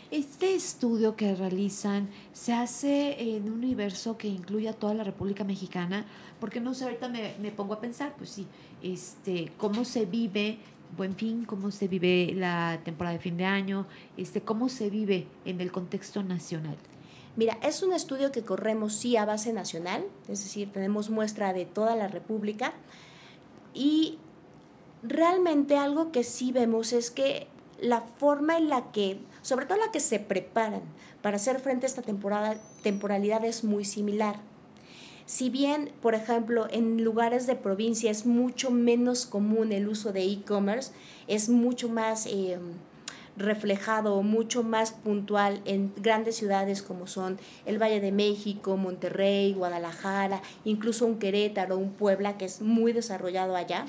Este estudio que realizan se hace en un universo que incluye a toda la República Mexicana, porque no sé, ahorita me pongo a pensar, pues sí, cómo se vive Buen Fin, cómo se vive la temporada de fin de año, cómo se vive en el contexto nacional. Mira, es un estudio que corremos sí a base nacional, es decir, tenemos muestra de toda la República y realmente algo que sí vemos es que la forma en la que, sobre todo la que se preparan para hacer frente a esta temporalidad es muy similar. Si bien, por ejemplo, en lugares de provincia es mucho menos común el uso de e-commerce, es mucho más reflejado, mucho más puntual en grandes ciudades como son el Valle de México, Monterrey, Guadalajara, incluso un Querétaro, un Puebla, que es muy desarrollado allá.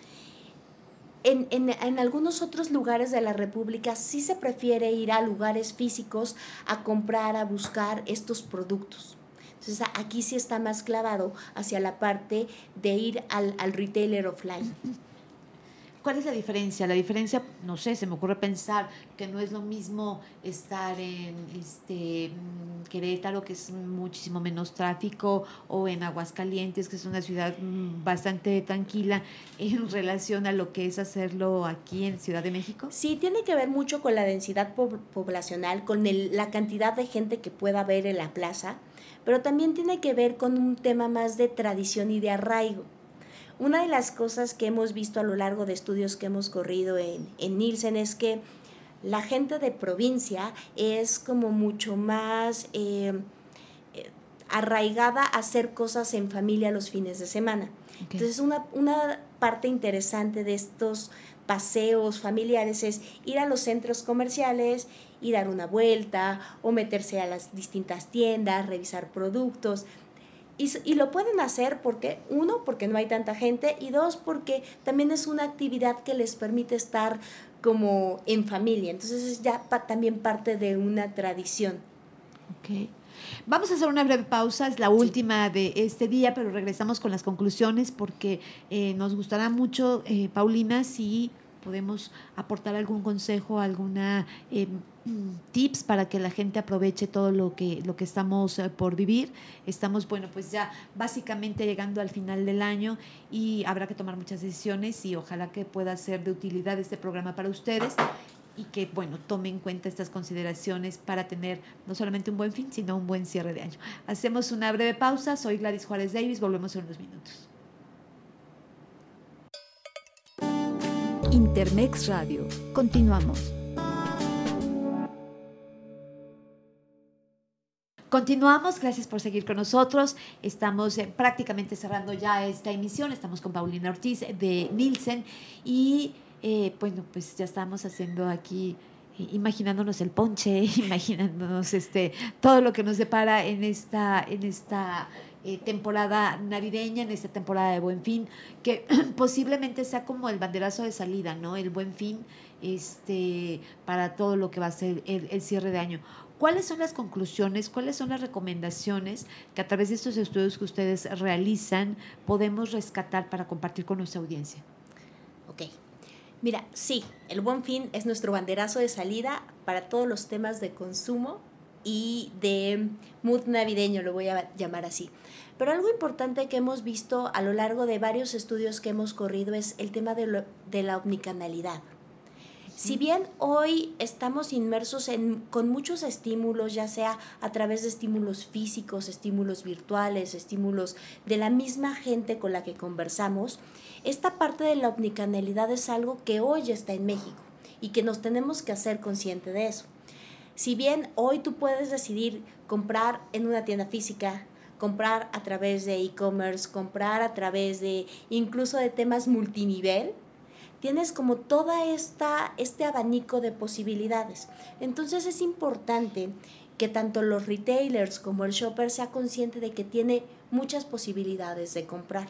En algunos otros lugares de la República sí se prefiere ir a lugares físicos a comprar, a buscar estos productos. Entonces aquí sí está más clavado hacia la parte de ir al retailer offline. ¿Cuál es la diferencia? La diferencia, no sé, se me ocurre pensar que no es lo mismo estar en Querétaro, que es muchísimo menos tráfico, o en Aguascalientes, que es una ciudad bastante tranquila, en relación a lo que es hacerlo aquí en Ciudad de México. Sí, tiene que ver mucho con la densidad poblacional, con la cantidad de gente que pueda haber en la plaza, pero también tiene que ver con un tema más de tradición y de arraigo. Una de las cosas que hemos visto a lo largo de estudios que hemos corrido en Nielsen es que la gente de provincia es como mucho más arraigada a hacer cosas en familia los fines de semana. Okay. Entonces una parte interesante de estos paseos familiares es ir a los centros comerciales, ir a dar una vuelta o meterse a las distintas tiendas, revisar productos. Y lo pueden hacer porque, uno, porque no hay tanta gente, y dos, porque también es una actividad que les permite estar como en familia. Entonces es ya también parte de una tradición. Ok. Vamos a hacer una breve pausa, es la última de este día, pero regresamos con las conclusiones porque nos gustará mucho, Paulina, si podemos aportar algún consejo, alguna tips para que la gente aproveche todo lo que estamos por vivir. Estamos, bueno, pues ya básicamente llegando al final del año y habrá que tomar muchas decisiones y ojalá que pueda ser de utilidad este programa para ustedes y que, bueno, tomen en cuenta estas consideraciones para tener no solamente un buen fin, sino un buen cierre de año. Hacemos una breve pausa. Soy Gladys Juárez Davis. Volvemos en unos minutos. Intermex Radio. Continuamos. Continuamos, gracias por seguir con nosotros. Estamos prácticamente cerrando ya esta emisión. Estamos con Paulina Ortiz de Nielsen y bueno, pues ya estamos haciendo aquí, imaginándonos el ponche, imaginándonos todo lo que nos depara en esta temporada navideña, en esta temporada de Buen Fin, que posiblemente sea como el banderazo de salida, ¿no? El Buen Fin para todo lo que va a ser el cierre de año. ¿Cuáles son las conclusiones, cuáles son las recomendaciones que a través de estos estudios que ustedes realizan podemos rescatar para compartir con nuestra audiencia? Ok. Mira, sí, el Buen Fin es nuestro banderazo de salida para todos los temas de consumo y de mood navideño, lo voy a llamar así. Pero algo importante que hemos visto a lo largo de varios estudios que hemos corrido es el tema de la omnicanalidad. Si bien hoy estamos inmersos con muchos estímulos, ya sea a través de estímulos físicos, estímulos virtuales, estímulos de la misma gente con la que conversamos, esta parte de la omnicanalidad es algo que hoy está en México y que nos tenemos que hacer consciente de eso. Si bien hoy tú puedes decidir comprar en una tienda física, comprar a través de e-commerce, comprar a través de incluso de temas multinivel, tienes como toda este abanico de posibilidades. Entonces es importante que tanto los retailers como el shopper sea consciente de que tiene muchas posibilidades de comprar.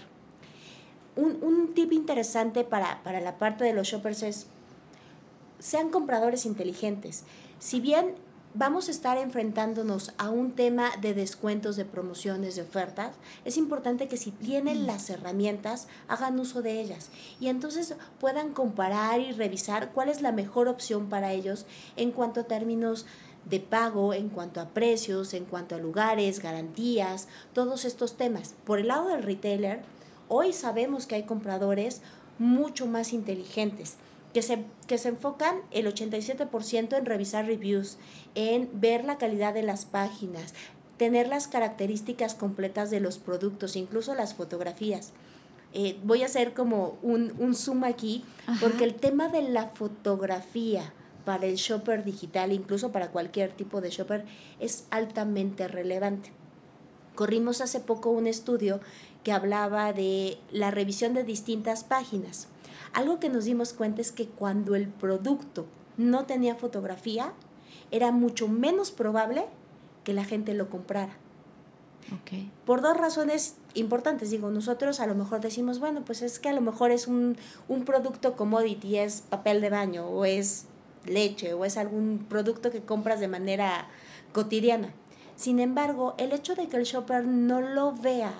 Un tip interesante para la parte de los shoppers es, sean compradores inteligentes. Si bien vamos a estar enfrentándonos a un tema de descuentos, de promociones, de ofertas, es importante que si tienen las herramientas, hagan uso de ellas y entonces puedan comparar y revisar cuál es la mejor opción para ellos en cuanto a términos de pago, en cuanto a precios, en cuanto a lugares, garantías, todos estos temas. Por el lado del retailer, hoy sabemos que hay compradores mucho más inteligentes, que se enfocan el 87% en revisar reviews, en ver la calidad de las páginas, tener las características completas de los productos, incluso las fotografías. Voy a hacer como un zoom aquí, porque el tema de la fotografía para el shopper digital, incluso para cualquier tipo de shopper, es altamente relevante. Corrimos hace poco un estudio que hablaba de la revisión de distintas páginas. Algo que nos dimos cuenta es que cuando el producto no tenía fotografía, era mucho menos probable que la gente lo comprara. Okay. Por dos razones importantes. Digo, nosotros a lo mejor decimos, bueno, pues es que a lo mejor es un producto commodity, es papel de baño, o es leche, o es algún producto que compras de manera cotidiana. Sin embargo, el hecho de que el shopper no lo vea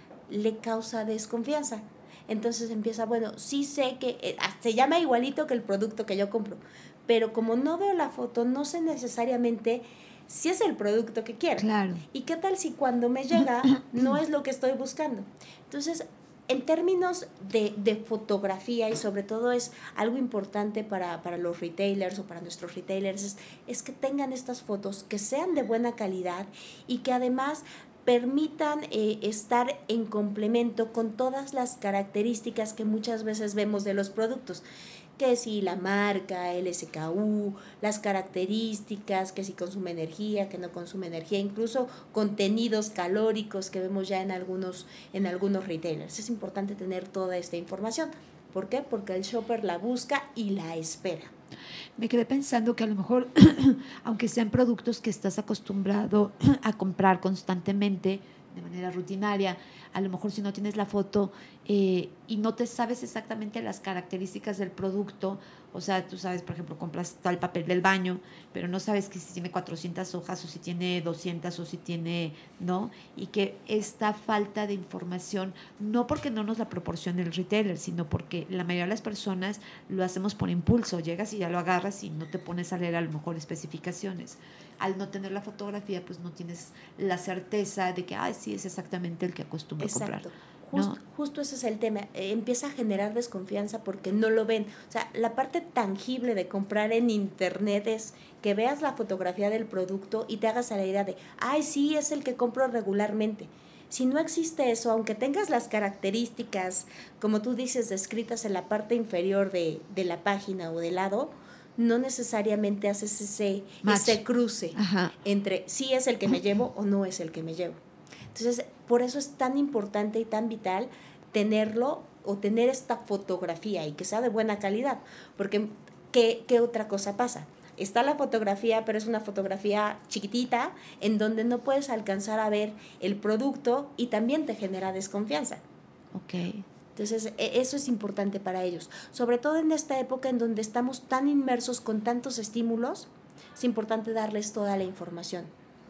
le causa desconfianza. Entonces empieza, bueno, sí sé que se llama igualito que el producto que yo compro, pero como no veo la foto, no sé necesariamente si es el producto que quiero. Claro. ¿Y qué tal si cuando me llega no es lo que estoy buscando? Entonces, en términos de fotografía, y sobre todo es algo importante para los retailers o para nuestros retailers, es que tengan estas fotos, que sean de buena calidad y que además permitan estar en complemento con todas las características que muchas veces vemos de los productos, que si la marca, el SKU, las características, que si consume energía, que no consume energía, incluso contenidos calóricos que vemos ya en algunos retailers. Es importante tener toda esta información. ¿Por qué? Porque el shopper la busca y la espera. Me quedé pensando que a lo mejor, aunque sean productos que estás acostumbrado a comprar constantemente, de manera rutinaria, a lo mejor si no tienes la foto y no te sabes exactamente las características del producto, o sea, tú sabes, por ejemplo, compras tal papel del baño, pero no sabes que si tiene 400 hojas o si tiene 200 o si tiene, ¿no? Y que esta falta de información, no porque no nos la proporcione el retailer, sino porque la mayoría de las personas lo hacemos por impulso, llegas y ya lo agarras y no te pones a leer a lo mejor especificaciones. Al no tener la fotografía, pues no tienes la certeza de que, sí, es exactamente el que acostumbro a comprar. Justo ese es el tema. Empieza a generar desconfianza porque no lo ven. O sea, la parte tangible de comprar en internet es que veas la fotografía del producto y te hagas a la idea de, sí, es el que compro regularmente. Si no existe eso, aunque tengas las características, como tú dices, descritas en la parte inferior de la página o del lado, no necesariamente haces ese cruce entre si es el que me llevo o no es el que me llevo. Entonces, por eso es tan importante y tan vital tenerlo o tener esta fotografía y que sea de buena calidad, porque ¿qué otra cosa pasa? Está la fotografía, pero es una fotografía chiquitita en donde no puedes alcanzar a ver el producto y también te genera desconfianza. Okay. Entonces, eso es importante para ellos. Sobre todo en esta época en donde estamos tan inmersos con tantos estímulos, es importante darles toda la información.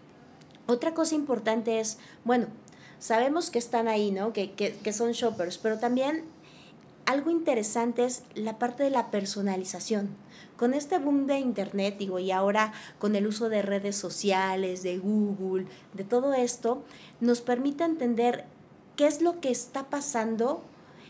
Otra cosa importante es, bueno, sabemos que están ahí, ¿no? Que son shoppers, pero también algo interesante es la parte de la personalización. Con este boom de internet, y ahora con el uso de redes sociales, de Google, de todo esto, nos permite entender qué es lo que está pasando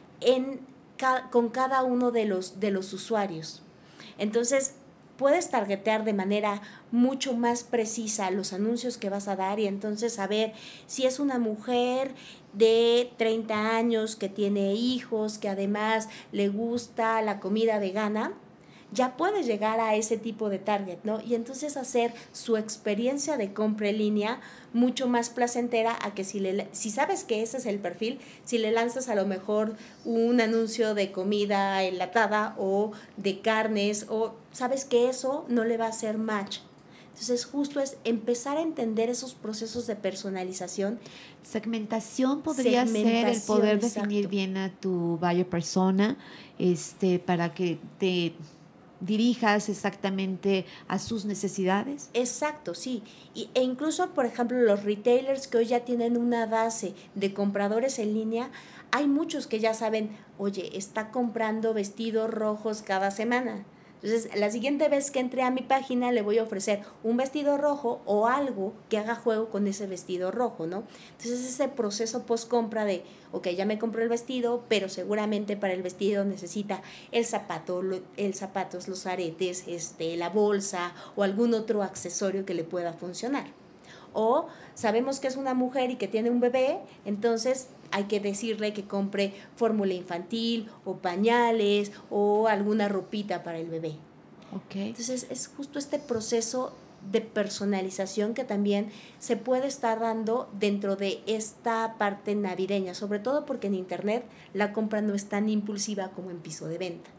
con cada uno de los usuarios. Entonces, puedes targetear de manera mucho más precisa los anuncios que vas a dar y entonces saber si es una mujer de 30 años que tiene hijos, que además le gusta la comida vegana, ya puedes llegar a ese tipo de target, ¿no? Y entonces hacer su experiencia de compra en línea mucho más placentera a que si sabes que ese es el perfil, si le lanzas a lo mejor un anuncio de comida enlatada o de carnes, o sabes que eso no le va a hacer match. Entonces justo es empezar a entender esos procesos de personalización. Segmentación podría ser el poder definir bien a tu buyer persona, para que te dirijas exactamente a sus necesidades. Exacto, sí. E incluso, por ejemplo, los retailers que hoy ya tienen una base de compradores en línea, hay muchos que ya saben, oye, está comprando vestidos rojos cada semana. Entonces, la siguiente vez que entre a mi página le voy a ofrecer un vestido rojo o algo que haga juego con ese vestido rojo, ¿no? Entonces, ese proceso post-compra de, ok, ya me compró el vestido, pero seguramente para el vestido necesita el zapato, los aretes, la bolsa o algún otro accesorio que le pueda funcionar. O sabemos que es una mujer y que tiene un bebé, entonces hay que decirle que compre fórmula infantil o pañales o alguna ropita para el bebé. Okay. Entonces es justo este proceso de personalización que también se puede estar dando dentro de esta parte navideña, sobre todo porque en internet la compra no es tan impulsiva como en piso de venta,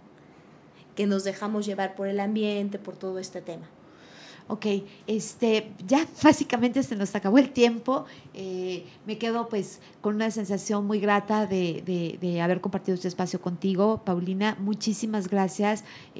que nos dejamos llevar por el ambiente, por todo este tema. Ok, ya básicamente se nos acabó el tiempo. Me quedo pues con una sensación muy grata de haber compartido este espacio contigo, Paulina. Muchísimas gracias.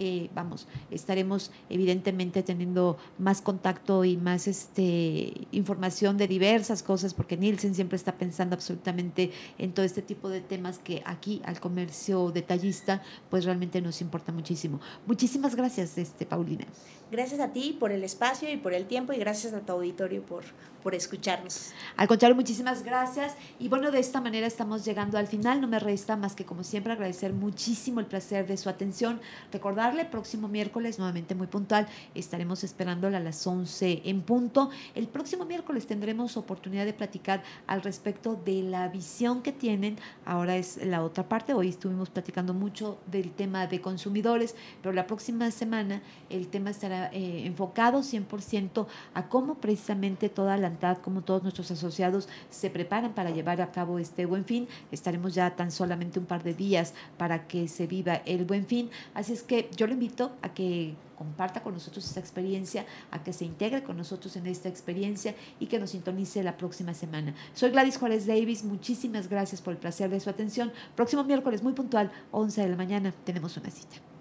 Estaremos evidentemente teniendo más contacto y más información de diversas cosas, porque Nielsen siempre está pensando absolutamente en todo este tipo de temas que aquí al comercio detallista pues realmente nos importa muchísimo. Muchísimas gracias, Paulina. Gracias a ti por el espacio y por el tiempo, y gracias a tu auditorio por escucharnos. Al contrario, muchísimas gracias. Y bueno, de esta manera estamos llegando al final. No me resta más que, como siempre, agradecer muchísimo el placer de su atención. Recordarle, próximo miércoles, nuevamente muy puntual, estaremos esperándola a las 11 en punto. El próximo miércoles tendremos oportunidad de platicar al respecto de la visión que tienen. Ahora es la otra parte. Hoy estuvimos platicando mucho del tema de consumidores, pero la próxima semana el tema estará enfocado 100% a cómo precisamente toda la ANTAD, como todos nuestros asociados se preparan para llevar a cabo este Buen Fin. Estaremos ya tan solamente un par de días para que se viva el Buen Fin, así es que yo lo invito a que comparta con nosotros esta experiencia, a que se integre con nosotros en esta experiencia y que nos sintonice la próxima semana. Soy Gladys Juárez Davis, muchísimas gracias por el placer de su atención. Próximo miércoles muy puntual, 11 de la mañana, tenemos una cita.